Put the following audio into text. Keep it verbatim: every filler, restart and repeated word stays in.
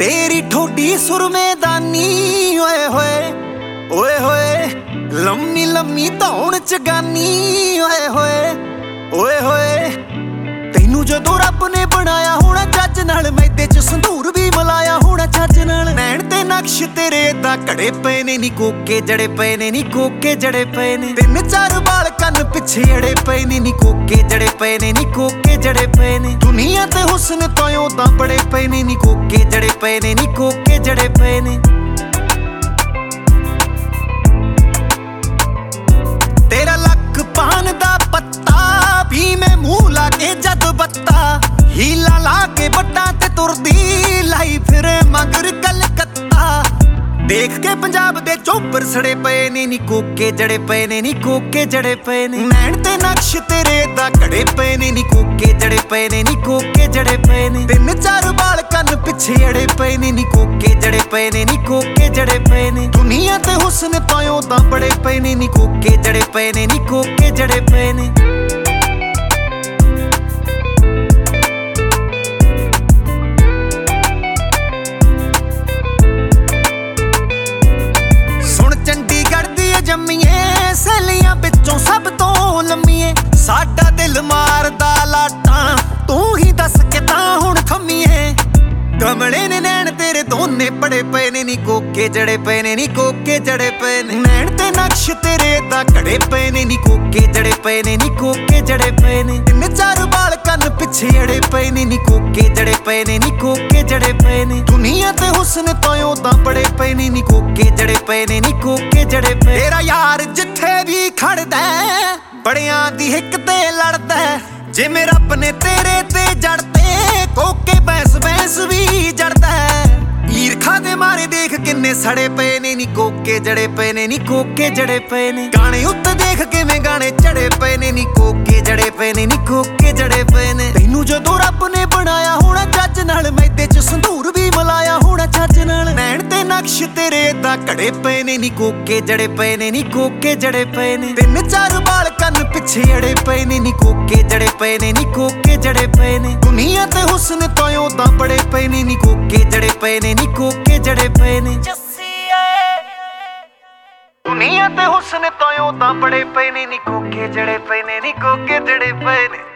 तेरी ठोडी सुरमेदानी ओए होए ओए होए लम्मी लम्मी धौण च गानी ओए होए ओए होए तैनू जदों रब ने बनाया होना जज नाल मैदे च संधूर भी मिलाया होना जज नाल नैण ते नक्श तेरे दा घड़े पए ने नी कोके जड़े पए ने नी कोके जड़े पए ने तिन चार बाल कन्न पिछे अड़े पए ने नी कोके जड़े पए ने नी कोके जड़े पए ने दुनिया ते हुस्न तों तां बड़े पए ने नी कोके जड़े पए ने नी कोके जड़े पए ने तेरा लक पान दा पत्ता भी मैं मुंह लाके जद बत्ता हीला ला के बट्टा ते तुरदी लाई फिर मगर कलकत्ता देख के पंजाब दे चोपर सड़े पए ने नी कोके जड़े पए ने नी कोके जड़े पए ने नैण ते नक्श तेरे दा घड़े पए ने नी कोके जड़े पए ने नी कोके जड़े पए ने तिन चार बाल कन्न पिछे अड़े पए ने नी कोके जड़े पए ने नी कोके जड़े पए ने दुनिया ते हुस्न तों तां बड़े पए ने नी कोके जड़े पए ने नी कोके जड़े पए ने जम्मीए सहेलियां बिचों सब तो लम्मीए साडा दिल मारदा लाटां तू ही दस के तां हुण थम्मीए कमले ने नैण तेरे दोने बड़े पए ने नी कोके जड़े पए ने नी कोके जड़े पए ने नैण ते नक्श तेरे दा घड़े पए ने नी कोके जड़े पए ने नी कोके जड़े पए ने तिन चार बाल कन्न पिछे अड़े पए ने नी कोके जड़े पए ने नी कोके जड़े पए ने दुनिया ते हुस्न तों तां बड़े पए ने नी कोके जड़े पए ने नी कोके जड़े पए तेरा यार जिथे भी खड़दा बड़ियां दी हिक ते लड़दा जिवें रब ने तेरे ते जड़ते कोके बैंस बैंस भी जड़दा ईरखा दे मारे देख किन्ने सड़े पए ने नी कोके जड़े पए ने नी कोके जड़े पए ने गाने उत्ते देख किवें गाने चढ़े पए ने नी कोके जड़े पए ने नी कोके जड़े पए ने तैनू जदों रब ने बनाया होना जज नाल मैदे च संधूर भी मिलाया होना जज नाल नैण ते नक्श तेरे दा घड़े पए ने नी कोके जड़े पए ने नी कोके जड़े पए ने तिन चार बाल कन्न पिछे अड़े पए ने नी कोके जड़े पए ने नी कोके जड़े पए ने दुनिया ते हुस्न तों तां बड़े पए ने नी कोके जड़े पए ने नी कोके जड़े पए ने दुनिया ते हुस्न तों तां बड़े पए ने नी कोके जड़े पए ने नी कोके जड़े पए ने।